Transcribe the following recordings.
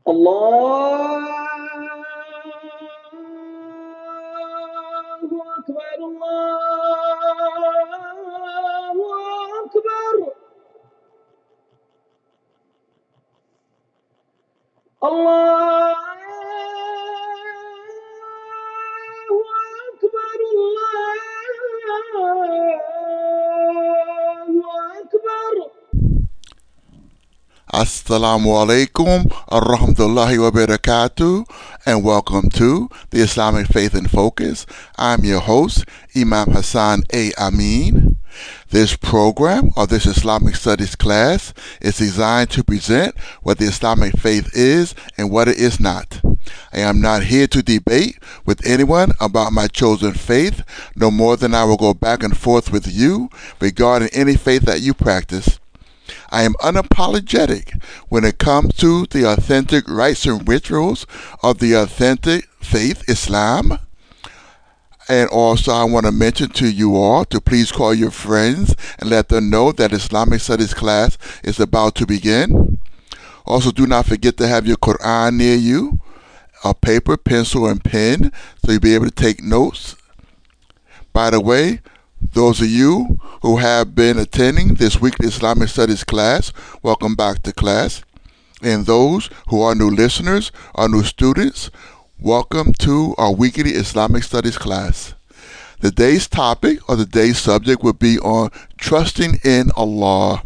الله أكبر الله أكبر الله أكبر الله أكبر. Assalamu alaikum arrahmatullahi wa barakatuh, and welcome to the Islamic Faith in Focus. I'm your host, Imam Hassan A. Amin. This program, or this Islamic Studies class, is designed to present what the Islamic faith is and what it is not. I am not here to debate with anyone about my chosen faith, no more than I will go back and forth with you regarding any faith that you practice. I am unapologetic when it comes to the authentic rites and rituals of the authentic faith, Islam. And also, I want to mention to you all to please call your friends and let them know that Islamic Studies class is about to begin. Also, do not forget to have your Quran near you, a paper, pencil, and pen, so you'll be able to take notes. By the way, those of you who have been attending this weekly Islamic Studies class, welcome back to class. And those who are new listeners, or new students, welcome to our weekly Islamic Studies class. The day's topic or the day's subject will be on trusting in Allah.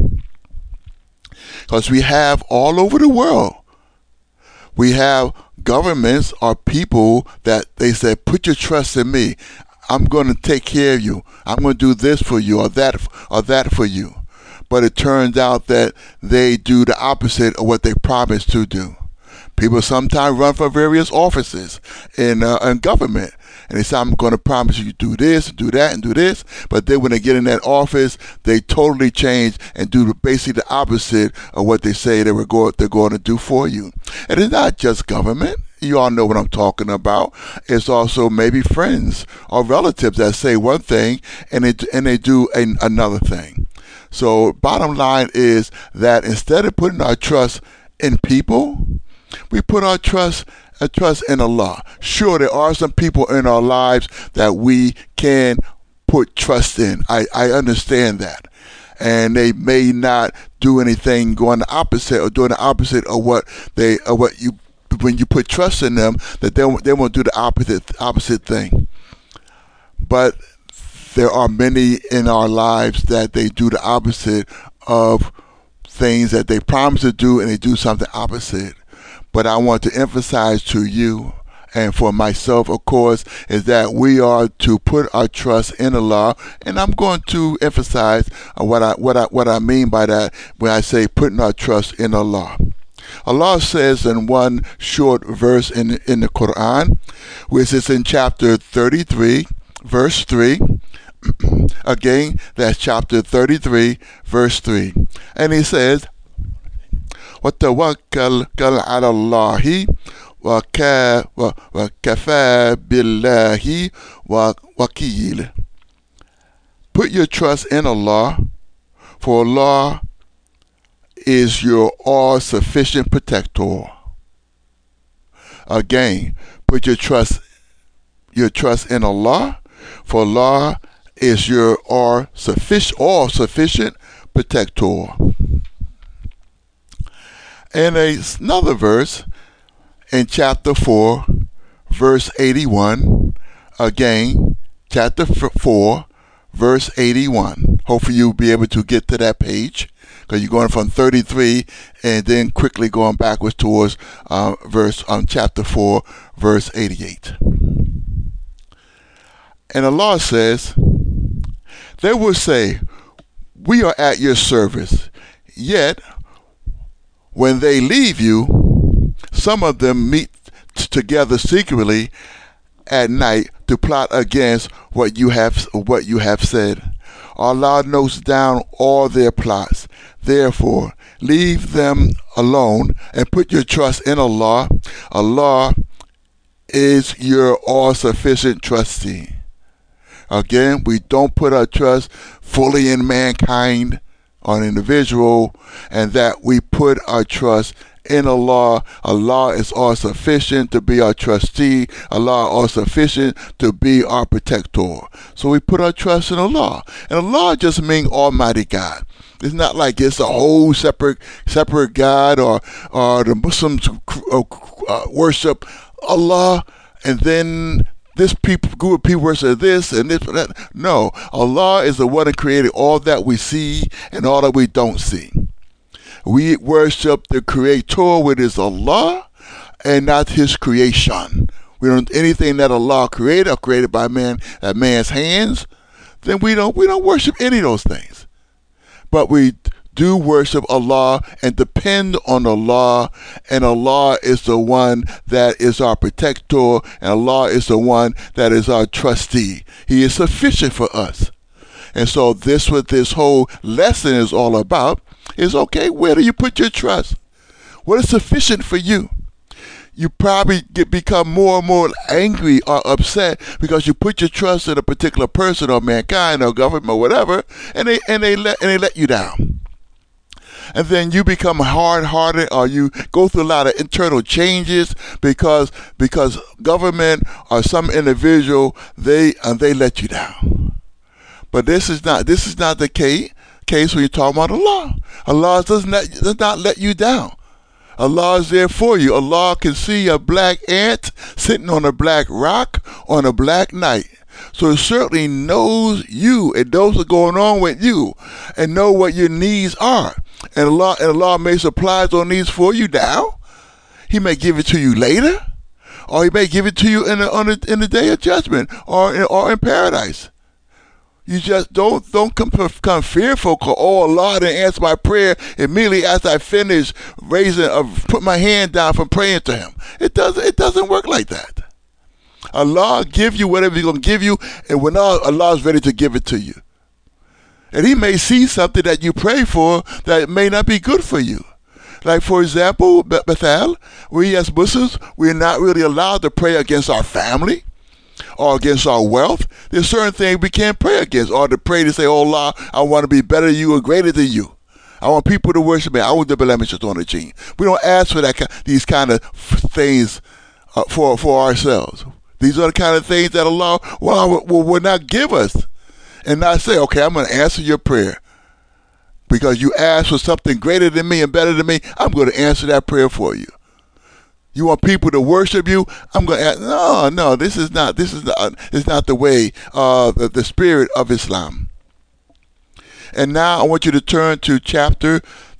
Because we have all over the world, we have governments or people that they said, put your trust in me. I'm going to take care of you. I'm going to do this for you or that for you. But it turns out that they do the opposite of what they promised to do. People sometimes run for various offices in government. And they say, I'm going to promise you do this, do that, and do this. But then when they get in that office, they totally change and do basically the opposite of what they say they're going to do for you. And it's not just government. You all know what I'm talking about. It's also maybe friends or relatives that say one thing and they do another thing. So bottom line is that instead of putting our trust in people, we put our trust in Allah. Sure, there are some people in our lives that we can put trust in. I understand that. And they may not do anything going the opposite or doing the opposite of what you when you put trust in them, that they won't do the opposite thing. But there are many in our lives that they do the opposite of things that they promise to do, and they do something opposite. But I want to emphasize to you, and for myself, of course, is that we are to put our trust in Allah. And I'm going to emphasize what I mean by that when I say putting our trust in Allah. Allah says in one short verse in the Quran, which is in chapter 33, verse 3. Again, that's chapter 33, verse 3. And he says, وَتَوَكَّلْ عَلَى اللَّهِ وَكَفَى بِاللَّهِ وَكِيلٍ. Put your trust in Allah, for Allah is your all-sufficient protector. Again, put your trust in Allah, for Allah is your all-sufficient protector. And another verse in chapter 4, verse 81. Again, chapter 4, verse 81. Hopefully you'll be able to get to that page, because you're going from 33 and then quickly going backwards towards chapter 4, verse 88. And Allah says, they will say, we are at your service. Yet, when they leave you, some of them meet together secretly at night to plot against what you have said. Allah notes down all their plots. Therefore, leave them alone and put your trust in Allah. Allah is your all-sufficient trustee. Again, we don't put our trust fully in mankind. or an individual, and that we put our trust in Allah. Allah is all sufficient to be our trustee. Allah is all sufficient to be our protector. So we put our trust in Allah. And Allah just means Almighty God. It's not like it's a whole separate God, or the Muslims worship Allah, and then this group of people worship this and this and that. No, Allah is the one that created all that we see and all that we don't see. We worship the Creator, which is Allah, and not His creation. We don't anything that Allah created or created by man at man's hands. Then we don't worship any of those things. But we do worship Allah and depend on Allah, and Allah is the one that is our protector, and Allah is the one that is our trustee. He is sufficient for us. And so this, what this whole lesson is all about, is okay, where do you put your trust? What is sufficient for you? You probably become more and more angry or upset because you put your trust in a particular person or mankind or government or whatever, and they let you down. And then you become hard-hearted, or you go through a lot of internal changes because government or some individual, they let you down. But this is not the case when you're talking about Allah. Allah does not let you down. Allah is there for you. Allah can see a black ant sitting on a black rock on a black night. So it certainly knows you and knows what's going on with you and know what your needs are. And Allah may supply those needs for you now. He may give it to you later, or He may give it to you in the day of judgment, or in paradise. You just don't become fearful because, oh, Allah didn't answer my prayer immediately after I finished put my hand down from praying to Him. It doesn't work like that. Allah give you whatever He's going to give you, and when Allah is ready to give it to you. And He may see something that you pray for that may not be good for you. Like, for example, Bethel, we as Muslims, we're not really allowed to pray against our family or against our wealth. There's certain things we can't pray against, or to pray to say, oh Allah, I want to be better than you or greater than you. I want people to worship me. I want to be on the gene. We don't ask for these kind of things for ourselves. These are the kind of things that Allah will not give us, and not say, okay, I'm going to answer your prayer because you asked for something greater than me and better than me. I'm going to answer that prayer for you. You want people to worship you? I'm going to ask. No, this is not the way, the spirit of Islam. And now I want you to turn to chapter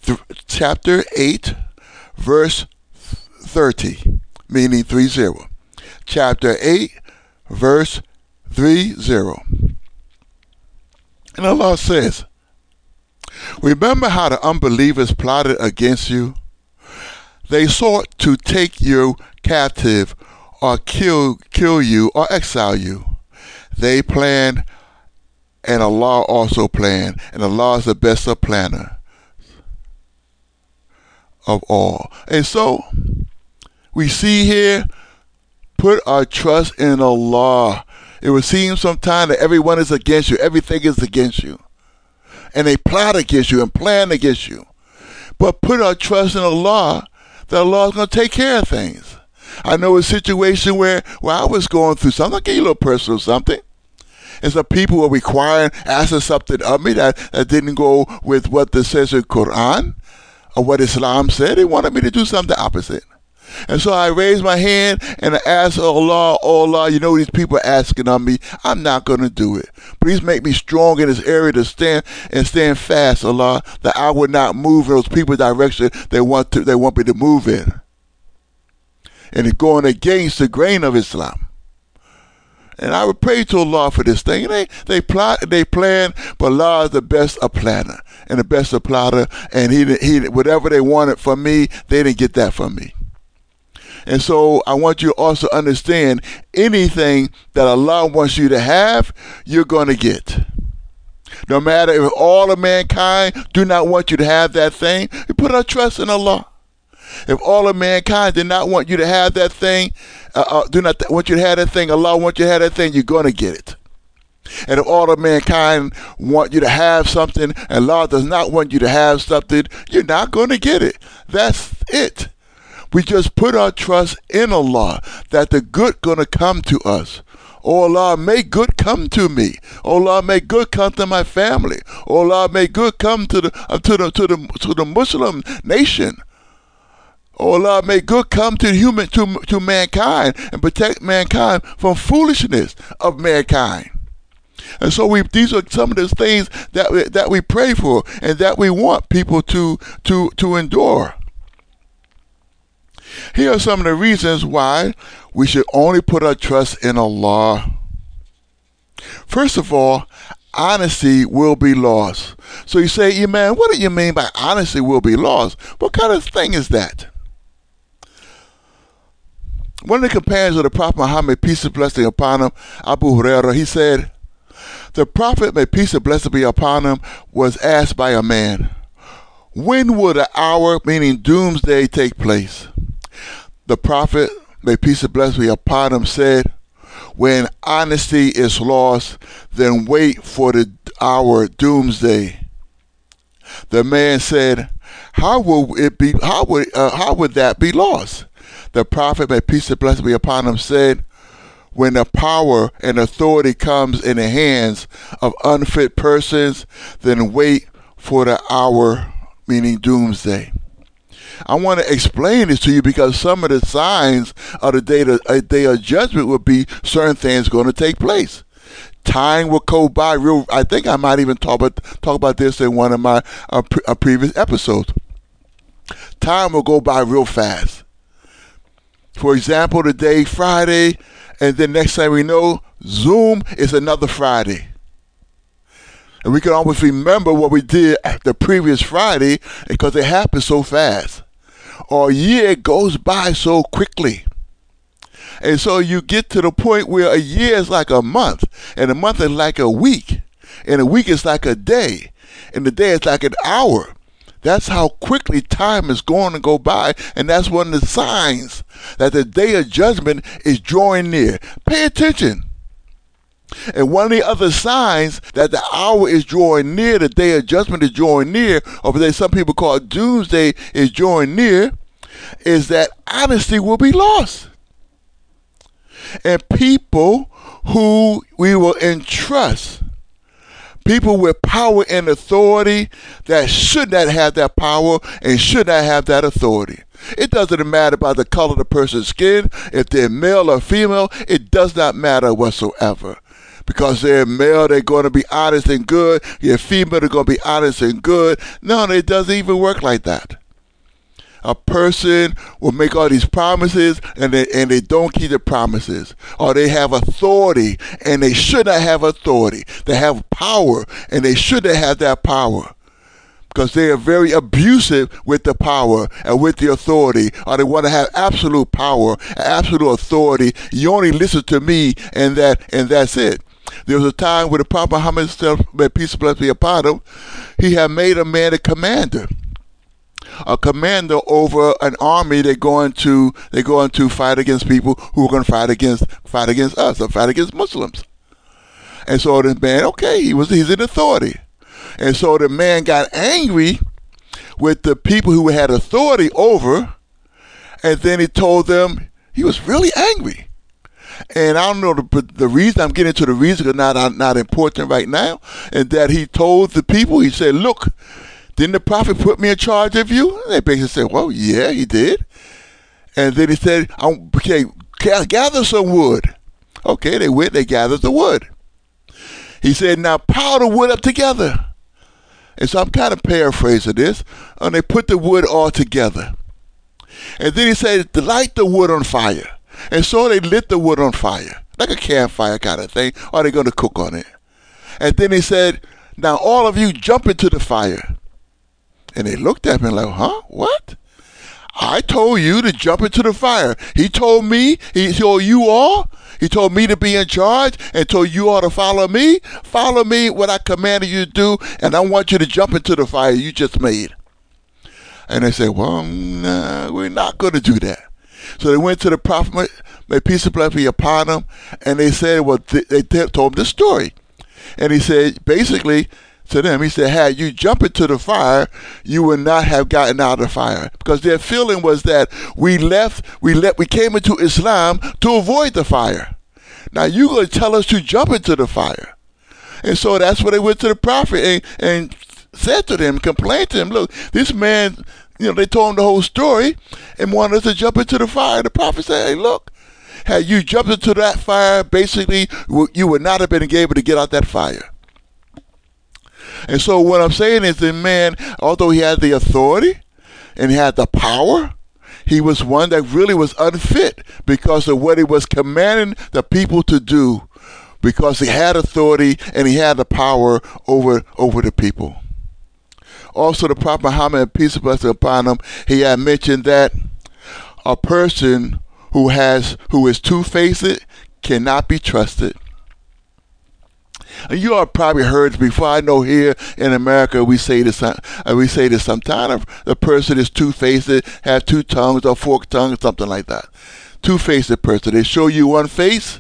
8, verse 30, meaning 30. Chapter 8, verse 30. And Allah says, remember how the unbelievers plotted against you? They sought to take you captive or kill you or exile you. They planned, and Allah also planned, and Allah is the best of planner of all. And so we see here, put our trust in Allah. It would seem sometimes that everyone is against you. Everything is against you. And they plot against you and plan against you. But put our trust in Allah, that Allah is going to take care of things. I know a situation where I was going through something. I'll give you a little personal something. And some people were asking something of me that didn't go with what the says in Quran or what Islam said. They wanted me to do something opposite. And so I raised my hand and I asked Allah, oh Allah, you know these people are asking of me. I'm not going to do it. Please make me strong in this area to stand fast, Allah, that I would not move in those people's direction they want me to move in. And it's going against the grain of Islam. And I would pray to Allah for this thing. And they plot, they plan, but Allah is the best of planner and the best of plotter. And he whatever they wanted from me, they didn't get that from me. And so I want you to also understand, anything that Allah wants you to have, you're going to get. No matter if all of mankind do not want you to have that thing, you put our trust in Allah. If all of mankind did not want you to have that thing, do not want you to have that thing, Allah wants you to have that thing, you're going to get it. And if all of mankind want you to have something and Allah does not want you to have something, you're not going to get it. That's it. We just put our trust in Allah that the good going to come to us. Oh Allah, make good come to me. Oh Allah, make good come to my family. Oh Allah, make good come to the Muslim nation. Oh Allah, make good come to mankind and protect mankind from foolishness of mankind. And so these are some of the things that we pray for and that we want people to endure. Here are some of the reasons why we should only put our trust in Allah. First of all, honesty will be lost. So you say, Imam, what do you mean by honesty will be lost? What kind of thing is that? One of the companions of the Prophet Muhammad, peace and blessing upon him, Abu Hurairah, he said, the Prophet, may peace and blessing be upon him, was asked by a man, when will the hour, meaning doomsday, take place? The Prophet, may peace and blessing be upon him, said, when honesty is lost, then wait for the hour doomsday. The man said, how would that be lost? The Prophet, may peace and blessing be upon him, said, when the power and authority comes in the hands of unfit persons, then wait for the hour, meaning doomsday. I want to explain this to you because some of the signs of the day of judgment will be certain things going to take place. Time will go by real. I think I might even talk about this in one of my previous episodes. Time will go by real fast. For example, today, Friday, and then next time we know, Zoom is another Friday. And we can always remember what we did the previous Friday because it happened so fast. Or a year goes by so quickly. And so you get to the point where a year is like a month, and a month is like a week, and a week is like a day, and the day is like an hour. That's how quickly time is going to go by, and that's one of the signs that the day of judgment is drawing near. Pay attention. And one of the other signs that the hour is drawing near, the day of judgment is drawing near, or what some people call doomsday is drawing near, is that honesty will be lost. And people who we will entrust, people with power and authority that should not have that power and should not have that authority. It doesn't matter about the color of the person's skin, if they're male or female, it does not matter whatsoever. Because they're male, they're going to be honest and good. You're female, they're going to be honest and good. No, it doesn't even work like that. A person will make all these promises and they don't keep the promises. Or they have authority and they should not have authority. They have power and they should not have that power. Because they are very abusive with the power and with the authority. Or they want to have absolute power, absolute authority. You only listen to me and that's it. There was a time where the Prophet Muhammad, may peace and blessing be upon him, he had made a man a commander over an army. They're going to fight against people who are going to fight against us or fight against Muslims. And so the man, he's in authority. And so the man got angry with the people who had authority over, and then he told them he was really angry. And I don't know the reason. I'm getting to the reason because not important right now. And that he told the people, he said, look, didn't the Prophet put me in charge of you? And they basically said, well, yeah, he did. And then he said, okay, gather some wood. Okay, they went, they gathered the wood. He said, now pile the wood up together. And so I'm kind of paraphrasing this. And they put the wood all together. And then he said, light the wood on fire. And so they lit the wood on fire, like a campfire kind of thing, or they're going to cook on it. And then he said, now all of you jump into the fire. And they looked at me like, huh? What? I told you to jump into the fire. He told me, he told you all, he told me to be in charge and told you all to follow me. Follow me, what I commanded you to do, and I want you to jump into the fire you just made. And they said, well, nah, we're not going to do that. So they went to the Prophet, may peace and blessing be upon him, and they said, well, they told him the story. And he said, basically, to them, he said, had you jumped into the fire, you would not have gotten out of the fire. Because their feeling was that we came into Islam to avoid the fire. Now you're going to tell us to jump into the fire. And so that's where they went to the prophet and said to them, complained to him, look, this man, they told him the whole story and wanted us to jump into the fire. The prophet said, hey, look, had you jumped into that fire, basically, you would not have been able to get out that fire. And so what I'm saying is the man, although he had the authority and he had the power, he was one that really was unfit because of what he was commanding the people to do, because he had authority and he had the power over the people. Also, the Prophet Muhammad, peace and blessing upon him, he had mentioned that a person who is two-faced cannot be trusted. And you all probably heard before. I know here in America we say this sometimes. The person is two-faced, has two tongues or forked tongues, something like that. Two-faced person. They show you one face,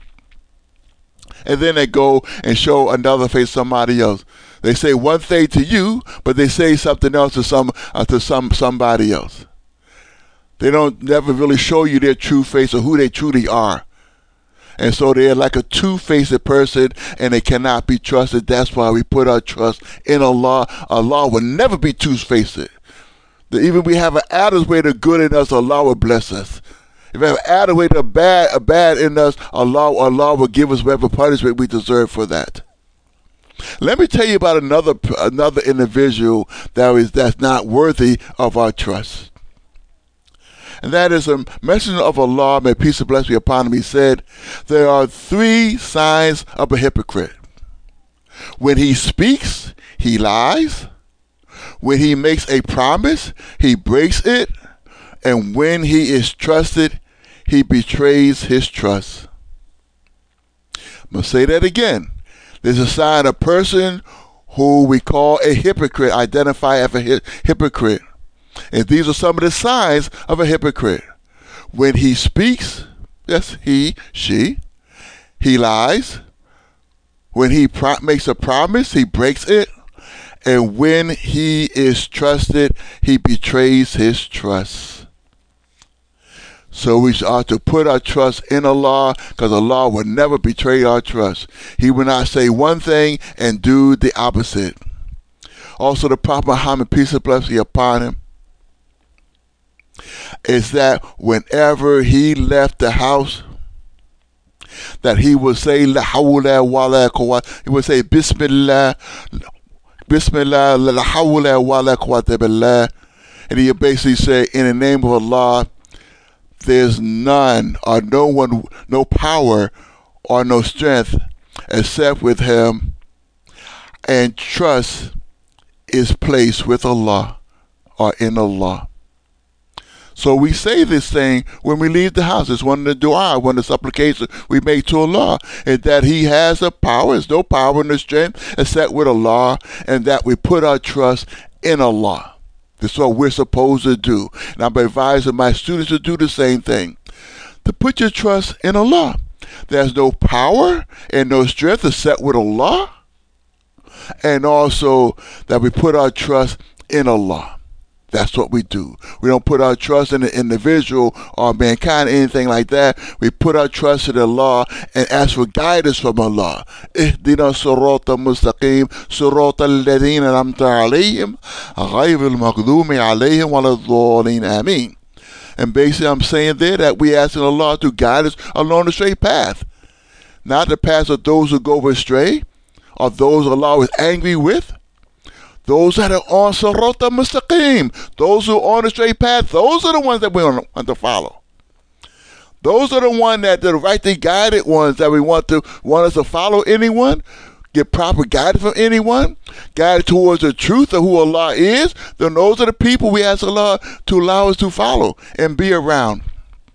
and then they go and show another face to somebody else. They say one thing to you, but they say something else to somebody else. They don't never really show you their true face or who they truly are. And so they're like a two-faced person, and they cannot be trusted. That's why we put our trust in Allah. Allah will never be two-faced. Even we have an added way to good in us, Allah will bless us. If we have an added way to bad in us, Allah will give us whatever punishment we deserve for that. Let me tell you about another individual that's not worthy of our trust. And that is a messenger of Allah, may peace and blessing be upon him. He said, there are 3 signs of a hypocrite. When he speaks, he lies. When he makes a promise, he breaks it. And when he is trusted, he betrays his trust. I'm going to say that again. There's a sign of a person who we call a hypocrite, identify as a hypocrite. And these are some of the signs of a hypocrite. When he speaks, yes, she lies. When he makes a promise, he breaks it. And when he is trusted, he betrays his trust. So we ought to put our trust in Allah, because Allah will never betray our trust. He will not say one thing and do the opposite. Also, the Prophet Muhammad, peace and blessing upon him, is that whenever he left the house, that he would say la hawla wa la quwwata. He would say Bismillah, Bismillah, la hawla wa la quwwata billah. And he would basically say, in the name of Allah, there's none or no one, no power or no strength except with him, and trust is placed with Allah or in Allah. So we say this thing when we leave the house. It's one of the dua, one of the supplications we make to Allah, is that He has the power, there's no power and no strength except with Allah, and that we put our trust in Allah. That's what we're supposed to do. And I'm advising my students to do the same thing, to put your trust in Allah. There's no power and no strength except with Allah, and also that we put our trust in Allah. That's what we do. We don't put our trust in an individual or mankind, anything like that. We put our trust in Allah and ask for guidance from Allah. Ihdina sirata mustaqim, sirata alladhina an'amta alayhim, ghayril maghdubi alayhim waladhdallin. Ameen. And basically I'm saying there that we asking Allah to guide us along the straight path. Not the path of those who go astray, or those Allah is angry with. Those that are on Sirata Mustaqim, those who are on the straight path, those are the ones that we want to follow. Those are the ones that the rightly guided ones that we want us to follow. Anyone, get proper guidance from anyone, guided towards the truth of who Allah is, then those are the people we ask Allah to allow us to follow and be around.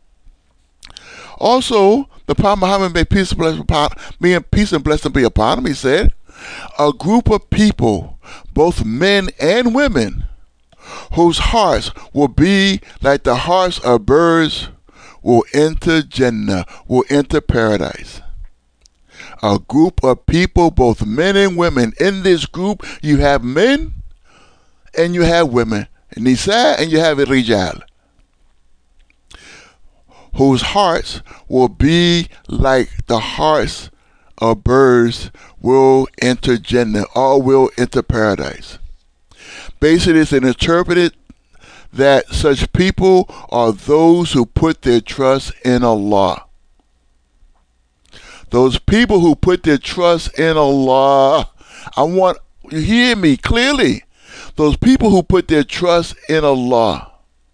Also, the Prophet Muhammad, may peace and blessing be upon him, he said, a group of people, both men and women, whose hearts will be like the hearts of birds, will enter Jannah, will enter paradise. A group of people, both men and women. In this group, you have men and you have women. Nisa and you have Rijal. Whose hearts will be like the hearts of birds will enter Jannah, or will enter paradise. Basically, it's interpreted that such people are those who put their trust in Allah. Those people who put their trust in Allah. I want you to hear me clearly. Those people who put their trust in Allah.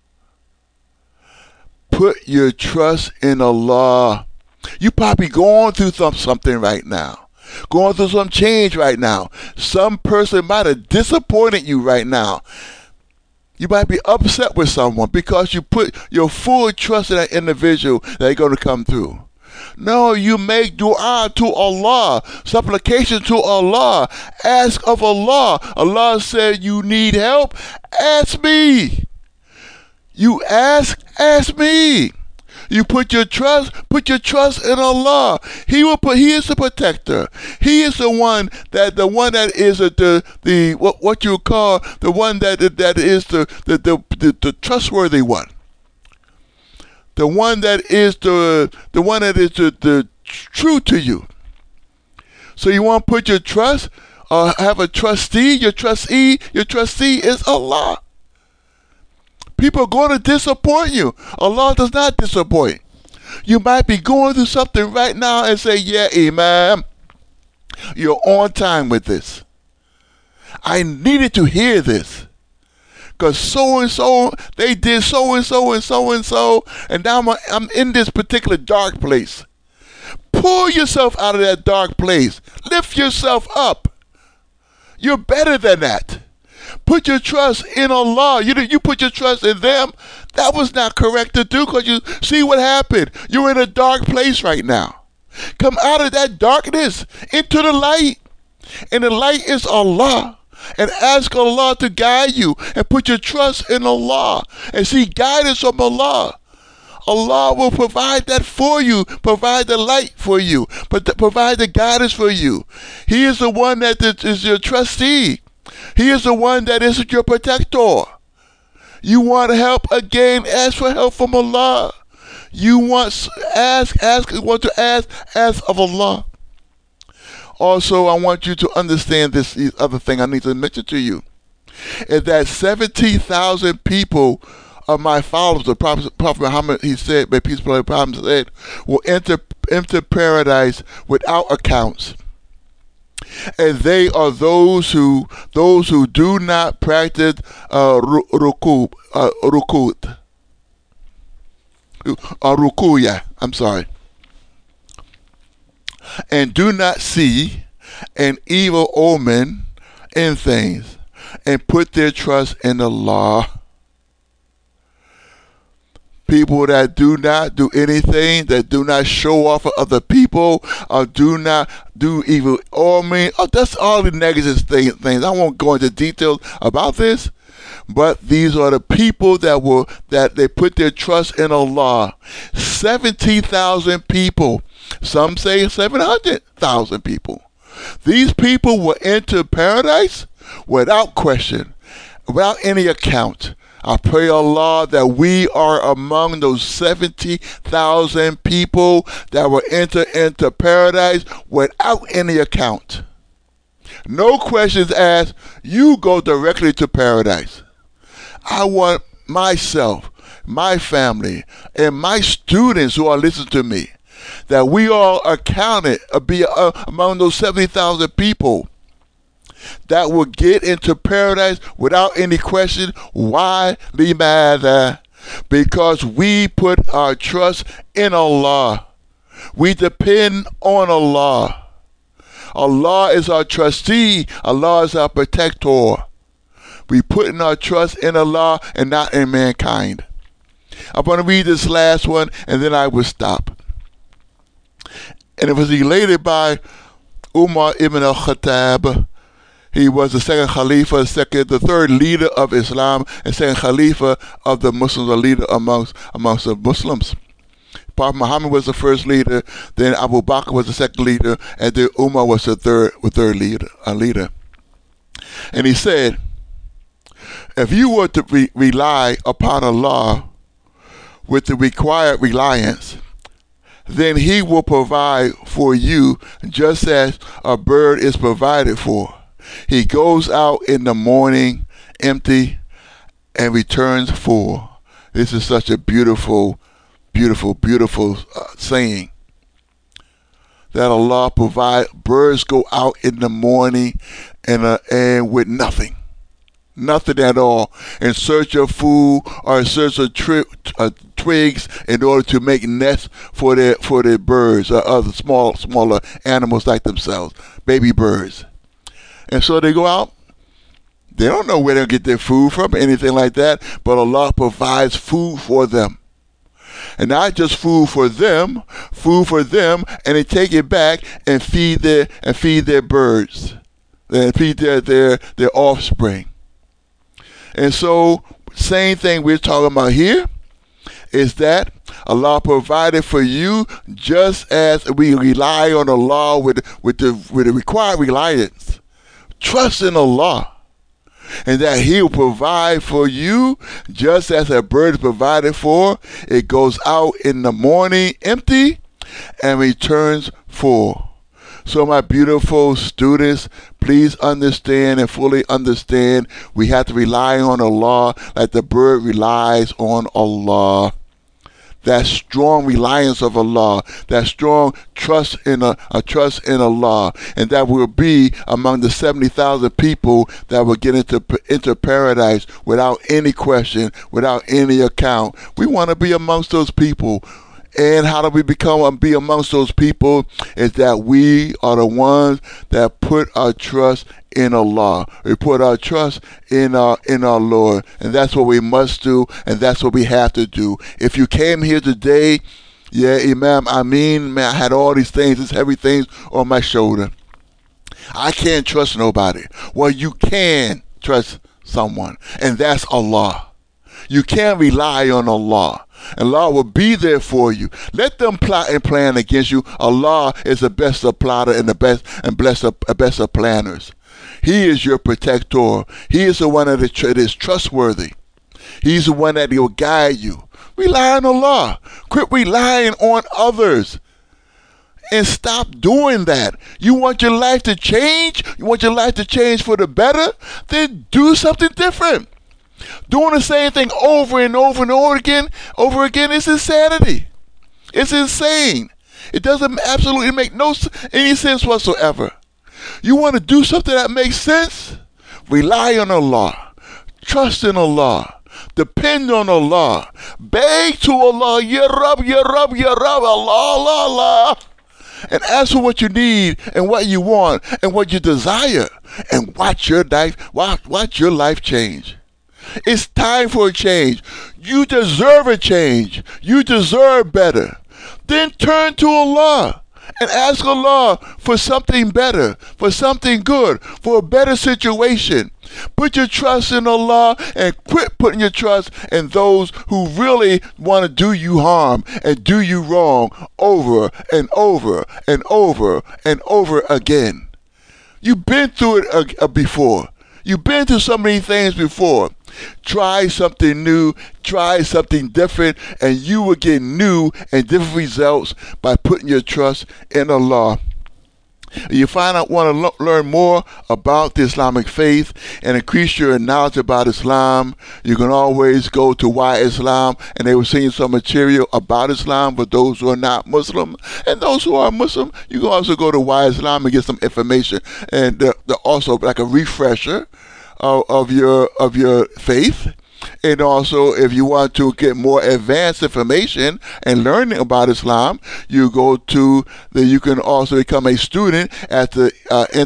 Put your trust in Allah. You probably going through something right now. Going through some change right now. Some person might have disappointed you right now. You might be upset with someone because you put your full trust in that individual that they're going to come through. No, you make dua to Allah, supplication to Allah, ask of Allah. Allah said, you need help, ask me. You ask me. You put your trust in Allah. He is the protector. He is the one that is the what you call the one that is the trustworthy one. The one that is the true to you. So you want to put your trust or have a trustee. Your trustee is Allah. People are going to disappoint you. Allah does not disappoint. You might be going through something right now and say, yeah, Imam, you're on time with this. I needed to hear this. Because so-and-so, they did so-and-so and so-and-so, and now I'm in this particular dark place. Pull yourself out of that dark place. Lift yourself up. You're better than that. Put your trust in Allah. You put your trust in them. That was not correct to do because you see what happened. You're in a dark place right now. Come out of that darkness into the light. And the light is Allah. And ask Allah to guide you and put your trust in Allah and seek guidance from Allah. Allah will provide that for you, provide the light for you, provide the guidance for you. He is the one that is your trustee. He is the one that is your protector. You want help again, ask for help from Allah. You want to ask of Allah. Also, I want you to understand this other thing I need to mention to you. Is that 70,000 people of my followers, the Prophet Muhammad, he said, may peace be upon him, said, will enter paradise without accounts. And they are those who do not practice rukuya. I'm sorry. And do not see an evil omen in things, and put their trust in Allah. People that do not do anything, that do not show off for other people, or do not do evil omen. Oh, that's all the negative things. I won't go into details about this, but these are the people that they put their trust in Allah. 70,000 people. Some say 700,000 people. These people will enter paradise without question, without any account. I pray Allah that we are among those 70,000 people that will enter into paradise without any account. No questions asked. You go directly to paradise. I want myself, my family, and my students who are listening to me, that we all accounted be among those 70,000 people that will get into paradise without any question. Why? Limada? Because we put our trust in Allah. We depend on Allah. Allah is our trustee. Allah is our protector. We put in our trust in Allah and not in mankind. I'm going to read this last one and then I will stop. And it was related by Umar ibn al-Khattab. He was the second Khalifa, the third leader of Islam, and second Khalifa of the Muslims, a leader amongst the Muslims. Prophet Muhammad was the first leader, then Abu Bakr was the second leader, and then Umar was the third leader. And he said, if you were to rely upon Allah with the required reliance, then He will provide for you just as a bird is provided for. He goes out in the morning empty and returns full. This is such a beautiful, beautiful, beautiful saying. That Allah provide. Birds go out in the morning and with nothing at all, in search of food or in search of twigs in order to make nests for their birds or other smaller animals like themselves, baby birds. And so they go out. They don't know where they'll get their food from or anything like that, but Allah provides food for them. And not just food for them, and they take it back and feed their birds, and feed their offspring. And so, same thing we're talking about here is that Allah provided for you just as we rely on Allah with the required reliance. Trust in Allah. And that He'll provide for you just as a bird is provided for. It goes out in the morning empty and returns full. So my beautiful students, please understand and fully understand we have to rely on Allah like the bird relies on Allah. That strong reliance of Allah, that strong trust in Allah, and that will be among the 70,000 people that will get into paradise without any question, without any account. We want to be amongst those people. And how do we be amongst those people? Is that we are the ones that put our trust in Allah. We put our trust in our Lord. And that's what we must do, and that's what we have to do. If you came here today, yeah, Imam Amin, man, I had all these things, these heavy things on my shoulder. I can't trust nobody. Well, you can trust someone, and that's Allah. You can rely on Allah. And Allah will be there for you. Let them plot and plan against you. Allah is the best of plotter and the best of planners. He is your protector. He is the one that is trustworthy. He's the one that will guide you. Rely on Allah. Quit relying on others. And stop doing that. You want your life to change? You want your life to change for the better? Then do something different. Doing the same thing over and over and over again is insanity. It's insane. It doesn't absolutely make any sense whatsoever. You want to do something that makes sense? Rely on Allah. Trust in Allah. Depend on Allah. Beg to Allah. Ya Rab, Ya Rab, Ya Rab, Allah, Allah, Allah. And ask for what you need and what you want and what you desire. And watch your life change. It's time for a change. You deserve a change. You deserve better. Then turn to Allah and ask Allah for something better, for something good, for a better situation. Put your trust in Allah and quit putting your trust in those who really want to do you harm and do you wrong over and over and over and over again. You've been through it before. You've been through so many things before. Try something new, try something different, and you will get new and different results by putting your trust in Allah. If you want to learn more about the Islamic faith and increase your knowledge about Islam, you can always go to Why Islam, and they will send you some material about Islam for those who are not Muslim. And those who are Muslim, you can also go to Why Islam and get some information. And they're also like a refresher of your faith. And also, if you want to get more advanced information and learning about Islam, you can also become a student at the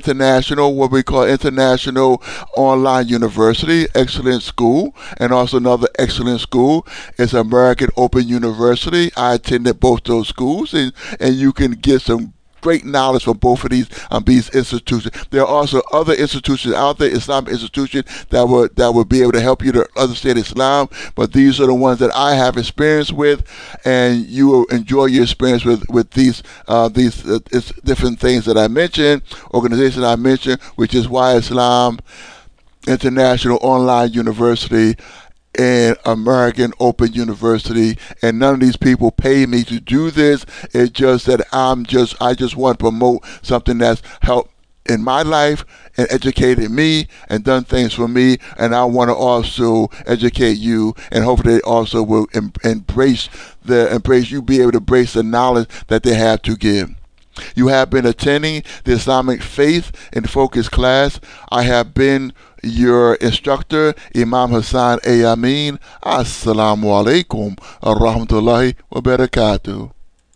what we call International Online University, excellent school, and also another excellent school is American Open University. I attended both those schools, and you can get some great knowledge from both of these institutions. There are also other institutions out there, Islamic institutions that would be able to help you to understand Islam. But these are the ones that I have experience with, and you will enjoy your experience with these different things that I mentioned, organizations I mentioned, which is Why Islam International Online University and American Open University. And none of these people pay me to do this. It's just that I just want to promote something that's helped in my life and educated me and done things for me, and I want to also educate you, and hopefully they also will embrace you, be able to embrace the knowledge that they have to give. You have been attending the Islamic Faith in Focus class. I have been your instructor, Imam Hassan A. Amin. Assalamu alaikum wa rahmatullahi wa barakatuh.